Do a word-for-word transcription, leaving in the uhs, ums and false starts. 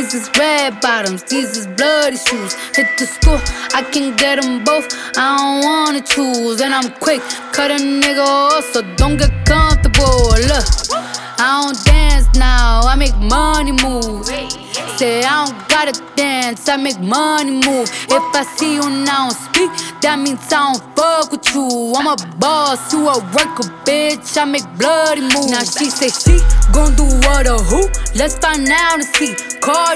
These is red bottoms, these is bloody shoes. Hit the school, I can get them both. I don't wanna choose, and I'm quick, cut a nigga off, so don't get comfortable. Look, I don't dance now, I make money move. Say I don't gotta dance, I make money move. If I see you now speak, that means I don't fuck with you. I'm a boss, you a worker, bitch, I make bloody moves. Now she say she gon' do what or who? Let's find out and see. Cardi